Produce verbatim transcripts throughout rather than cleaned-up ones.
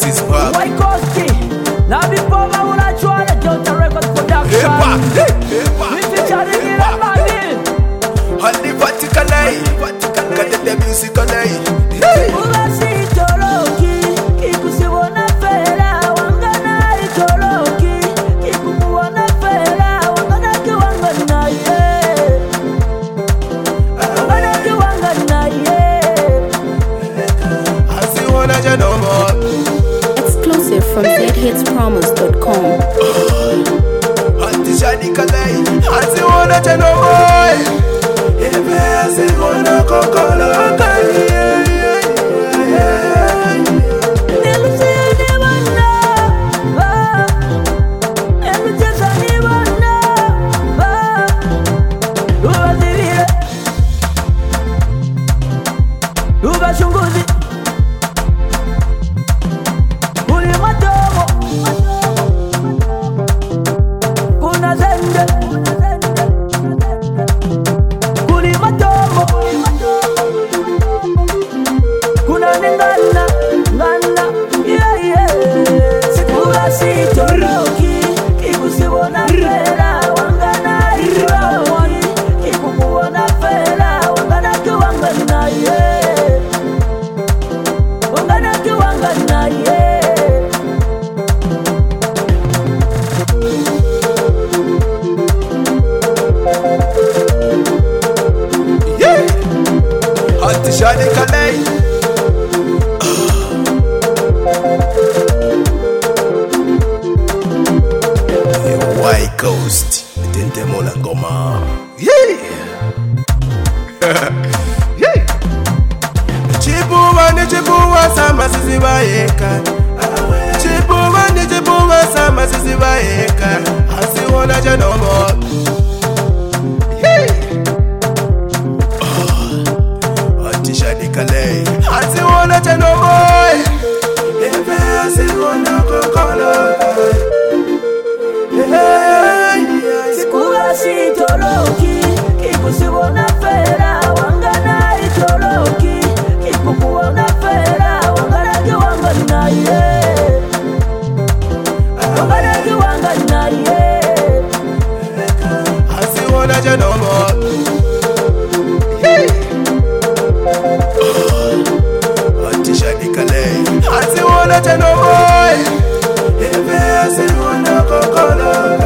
is back. Why Koski? Now before I wanna try the Delta Records production. Epa, epa, We featuring in a body. Honey Vaticanai, got the music on hey. Ugasi Toroki, Kikusiwana Fera, Wangana Toroki, Kikuwana Fera, Wangana Kiwangana, yeah. Wangana Kiwangana, yeah. I see one of your no more. Exclusive from Z hits promos dot com. Auntie Shadi Kalai, I see one of your no more. If I see one of Kokolo, Shunguzi Kuli matomo Kuna zende Kuli matomo Kuna nengana Ngana Yeah yeah Sikula sitoroki Kikusiwona fera Wangana ikiwawani Kikukuwona fera Wangana kiwangana yeah Shadi Kalai. White Coast, Tente Mola Ngoma. Yeah. Yeah. Chibuwa ni chibuwa sama sisi baeka. Chibuwa ni chibuwa sama sisi baeka. Asi wona janomo. Shadi Kalai, I see one of your no boy. If I see one of Kokolo, Sikula sitoroki, Kikusiwona fera, Wangana itoroki, Kikukuwona fera, Wangana kiwangana yeah. Wangana kiwangana yeah. I see one of your no more. Shadi Kalai, I see one of your no boy. If I see one of Kokolo,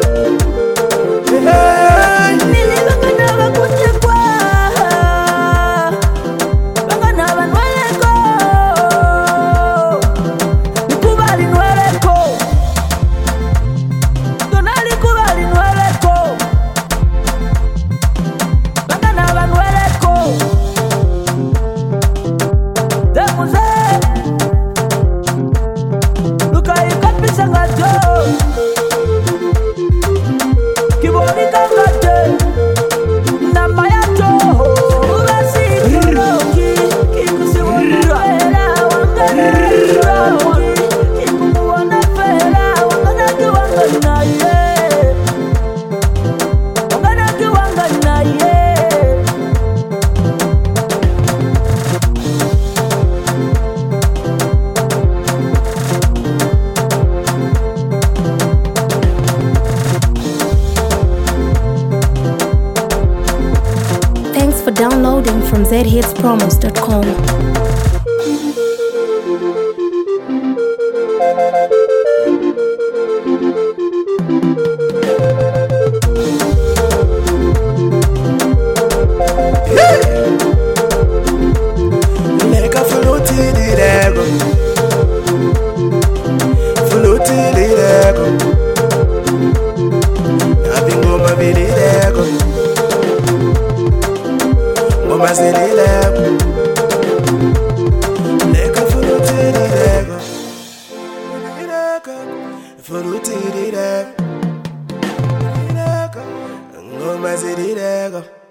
Nilibangana wakuchekwa, Bangana wanweleko, Nikubali nweleko, Donali kubali nweleko, Bangana wanweleko. Luka ikapisa ngato Kiboni kangate Namba ya toho Ugasi kiroki Kikusiwona fera Wangana kiroki Kikukuwana fera Wangana kiwangana yeah. Wangana kiwangana yeah. Thanks for downloading from Z hits promos dot com. Make a fruity dirego, fruity dirego. Nabingoma bilirego, ngoma zililego. Make a fruity dirego, dirego, fruity dirego, dirego, ngoma zililego.